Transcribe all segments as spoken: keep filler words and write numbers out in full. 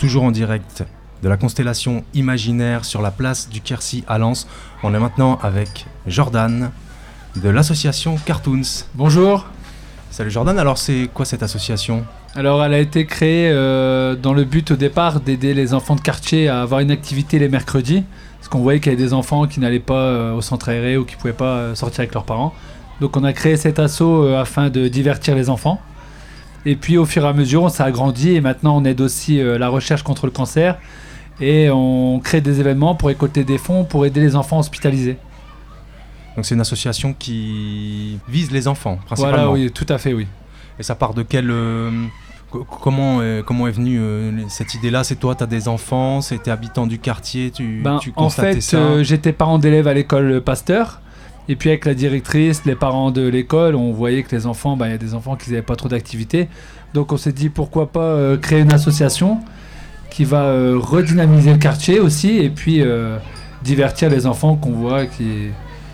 toujours en direct de la constellation imaginaire sur la place du Quercy à Lens. On est maintenant avec Jordan de l'association Cartoons. Bonjour. Salut Jordan, alors c'est quoi cette association ? Alors elle a été créée euh, dans le but au départ d'aider les enfants de quartier à avoir une activité les mercredis, parce qu'on voyait qu'il y avait des enfants qui n'allaient pas euh, au centre aéré ou qui ne pouvaient pas euh, sortir avec leurs parents. Donc on a créé cet asso euh, afin de divertir les enfants. Et puis au fur et à mesure on s'est agrandi et maintenant on aide aussi euh, la recherche contre le cancer et on crée des événements pour récolter des fonds pour aider les enfants hospitalisés. Donc c'est une association qui vise les enfants principalement. Voilà, oui, tout à fait, oui. Et ça part de quel... Euh, comment, euh, comment est venue euh, cette idée-là ? C'est toi, tu as des enfants, c'était habitant du quartier, tu, ben, tu constatais en fait, ça euh, j'étais parent d'élèves à l'école Pasteur. Et puis avec la directrice, les parents de l'école, on voyait que les enfants, ben, y a des enfants qui n'avaient pas trop d'activité. Donc on s'est dit pourquoi pas euh, créer une association qui va euh, redynamiser le quartier aussi et puis euh, divertir les enfants qu'on voit qui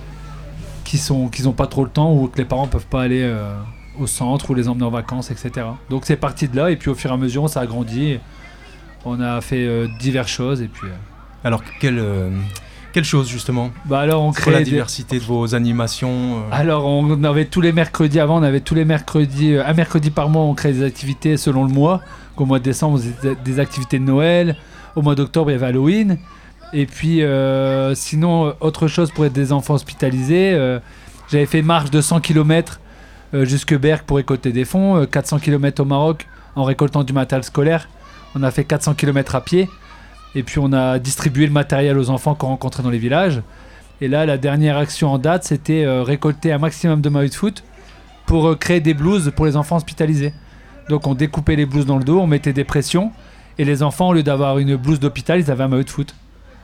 qui sont qui n'ont pas trop le temps ou que les parents peuvent pas aller euh, au centre ou les emmener en vacances, et cetera. Donc c'est parti de là et puis au fur et à mesure ça a grandi. On a fait euh, diverses choses et puis. Euh... Alors quelle euh, quelle chose justement ? Bah alors on crée la des... diversité de vos animations. Euh... Alors on avait tous les mercredis avant, on avait tous les mercredis, euh, un mercredi par mois, on crée des activités selon le mois. Au mois de décembre, des, des activités de Noël. Au mois d'octobre, il y avait Halloween. Et puis, euh, sinon, autre chose pour être des enfants hospitalisés. Euh, j'avais fait marche de cent kilomètres euh, jusque Berck pour récolter des fonds. Euh, quatre cents kilomètres au Maroc en récoltant du matériel scolaire. On a fait quatre cents kilomètres à pied. Et puis, on a distribué le matériel aux enfants qu'on rencontrait dans les villages. Et là, la dernière action en date, c'était euh, récolter un maximum de maillots de foot pour euh, créer des blouses pour les enfants hospitalisés. Donc on découpait les blouses dans le dos, on mettait des pressions et les enfants, au lieu d'avoir une blouse d'hôpital, ils avaient un maillot de foot.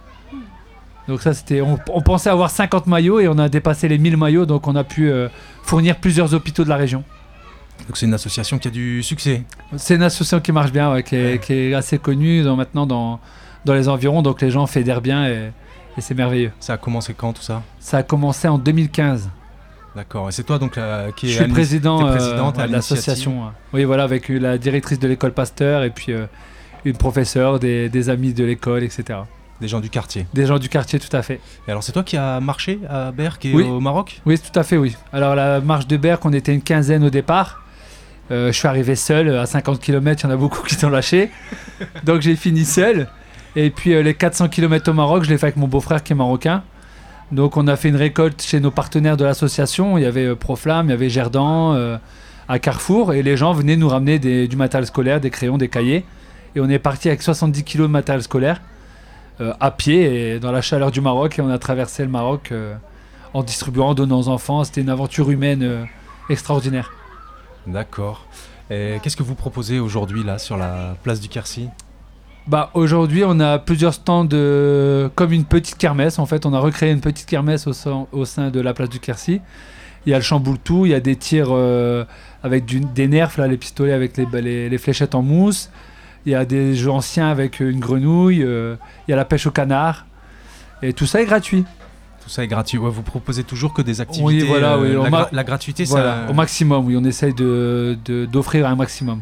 Donc ça c'était, on, on pensait avoir cinquante maillots et on a dépassé les mille maillots, donc on a pu euh, fournir plusieurs hôpitaux de la région. Donc c'est une association qui a du succès. C'est une association qui marche bien, ouais, qui, est, ouais. qui est assez connue dans, maintenant dans, dans les environs, donc les gens fédèrent bien et, et c'est merveilleux. Ça a commencé quand tout ça ? Ça a commencé en deux mille quinze. D'accord, et c'est toi donc la, qui est Je suis président euh, de l'association. Oui, voilà, avec la directrice de l'école Pasteur et puis euh, une professeure, des, des amis de l'école, et cetera. Des gens du quartier. Des gens du quartier, tout à fait. Et alors c'est toi qui as marché à Berck et oui. au Maroc ? Oui, tout à fait, oui. Alors la marche de Berck, on était une quinzaine au départ. Euh, je suis arrivé seul, à cinquante kilomètres, il y en a beaucoup qui sont lâchés. Donc j'ai fini seul. Et puis euh, les quatre cents kilomètres au Maroc, je l'ai fait avec mon beau-frère qui est marocain. Donc on a fait une récolte chez nos partenaires de l'association. Il y avait euh, Proflamme, il y avait Gerdan, euh, à Carrefour. Et les gens venaient nous ramener des, du matériel scolaire, des crayons, des cahiers. Et on est parti avec soixante-dix kilos de matériel scolaire euh, à pied et dans la chaleur du Maroc. Et on a traversé le Maroc euh, en distribuant, en donnant aux enfants. C'était une aventure humaine euh, extraordinaire. D'accord. Et qu'est-ce que vous proposez aujourd'hui là sur la place du Quercy ? Bah, aujourd'hui, on a plusieurs stands de... comme une petite kermesse. En fait, on a recréé une petite kermesse au sein, au sein de la place du Quercy. Il y a le chamboule-tout, il y a des tirs euh, avec du, des nerfs, là, les pistolets avec les, les, les fléchettes en mousse. Il y a des jeux anciens avec une grenouille. Euh, il y a la pêche au canard. Et tout ça est gratuit. Tout ça est gratuit. Ouais, vous proposez toujours que des activités. Oui, voilà. Oui, euh, la, ma... gra- la gratuité, voilà, ça... au maximum, oui. On essaye de, de, d'offrir un maximum.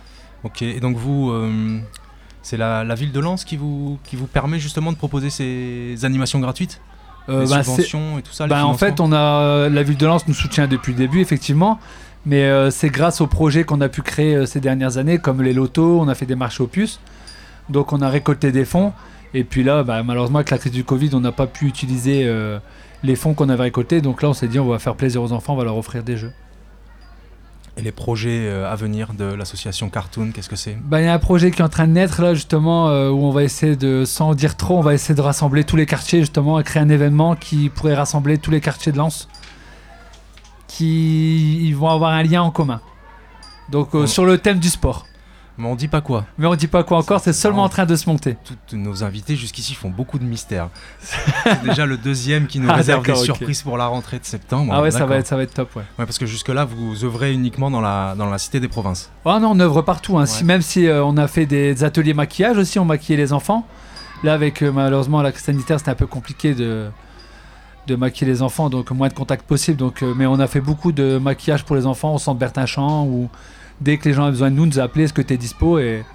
Ok, et donc vous... Euh... C'est la, la ville de Lens qui vous, qui vous permet justement de proposer ces animations gratuites ? euh, Les bah subventions et tout ça, bah en fait, on a, la ville de Lens nous soutient depuis le début, effectivement. Mais euh, c'est grâce aux projets qu'on a pu créer euh, ces dernières années, comme les lotos, on a fait des marchés aux puces. Donc on a récolté des fonds. Et puis là, bah, malheureusement, avec la crise du Covid, on n'a pas pu utiliser euh, les fonds qu'on avait récoltés. Donc là, on s'est dit, on va faire plaisir aux enfants, on va leur offrir des jeux. Et les projets euh, à venir de l'association Cartoon, qu'est-ce que c'est ? Bah, y a un projet qui est en train de naître là justement euh, où on va essayer de, sans dire trop, on va essayer de rassembler tous les quartiers justement et créer un événement qui pourrait rassembler tous les quartiers de Lens qui ils vont avoir un lien en commun. Donc euh, bon. Sur le thème du sport. Mais on dit pas quoi. Mais on dit pas quoi encore, c'est seulement non. en train de se monter. Toutes nos invités jusqu'ici font beaucoup de mystères. C'est déjà le deuxième qui nous ah, réserve des okay. surprises pour la rentrée de septembre. Ah ouais, ça va, être, ça va être top, ouais. Ouais, parce que jusque-là, vous œuvrez uniquement dans la, dans la cité des provinces. Ah non, on œuvre partout. Hein. Ouais. Si, même si euh, on a fait des ateliers maquillage aussi, on maquillait les enfants. Là, avec euh, malheureusement la crise sanitaire, c'était un peu compliqué de, de maquiller les enfants, donc moins de contact possible. Donc, euh, mais on a fait beaucoup de maquillage pour les enfants au centre Bertin-Champ, où dès que les gens avaient besoin de nous, nous appeler, est-ce que tu es dispo et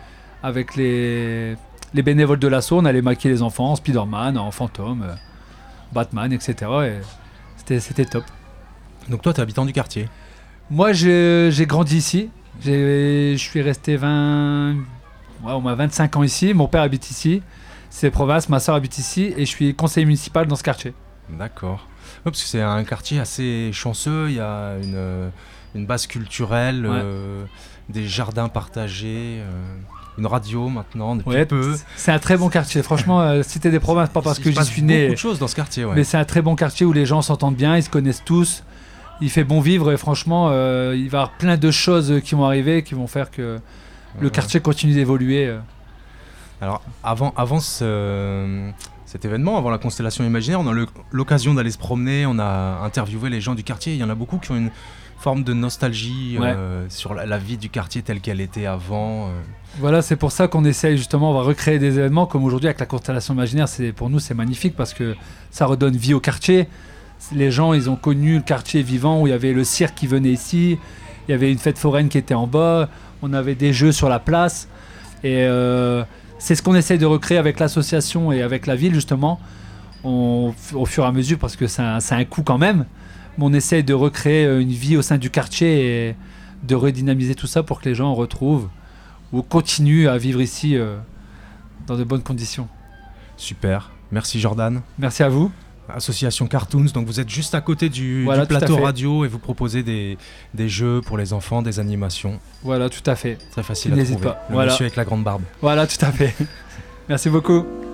avec les, les bénévoles de l'asso, on allait maquiller les enfants en Spider-Man, en fantôme, euh, Batman, et cetera. Et c'était, c'était top. Donc toi, tu es habitant du quartier? Moi, j'ai, j'ai grandi ici. J'ai, je suis resté vingt, ouais, on m'a vingt-cinq ans ici. Mon père habite ici. C'est province, ma soeur habite ici. Et je suis conseiller municipal dans ce quartier. D'accord. Ouais, parce que c'est un quartier assez chanceux. Il y a une, une base culturelle, ouais. euh, des jardins partagés, euh, une radio maintenant, depuis ouais, peu. C'est un très bon quartier. Franchement, euh, Cité des Provinces, pas parce il que j'y suis né. Il y a beaucoup de choses dans ce quartier. Ouais. Mais c'est un très bon quartier où les gens s'entendent bien, ils se connaissent tous. Il fait bon vivre et franchement, euh, il va y avoir plein de choses qui vont arriver, qui vont faire que le ouais. quartier continue d'évoluer. Euh. Alors, avant, avant ce, cet événement, avant la constellation imaginaire, on a le, l'occasion d'aller se promener, on a interviewé les gens du quartier. Il y en a beaucoup qui ont une forme de nostalgie ouais. euh, sur la, la vie du quartier telle qu'elle était avant. Euh. Voilà, c'est pour ça qu'on essaye justement, on va recréer des événements comme aujourd'hui avec la constellation imaginaire. C'est, pour nous, c'est magnifique parce que ça redonne vie au quartier. Les gens, ils ont connu le quartier vivant où il y avait le cirque qui venait ici, il y avait une fête foraine qui était en bas, on avait des jeux sur la place. Et euh, c'est ce qu'on essaye de recréer avec l'association et avec la ville, justement, on, au fur et à mesure, parce que c'est un, c'est un coût quand même. Mais on essaye de recréer une vie au sein du quartier et de redynamiser tout ça pour que les gens retrouvent ou continuent à vivre ici euh, dans de bonnes conditions. Super, merci Jordan. Merci à vous. Association Cartoons, donc vous êtes juste à côté du, voilà, du plateau radio et vous proposez des, des jeux pour les enfants, des animations. Voilà, tout à fait. Très facile N'hésite à trouver. Pas. Le voilà. monsieur avec la grande barbe. Voilà, tout à fait. Merci beaucoup.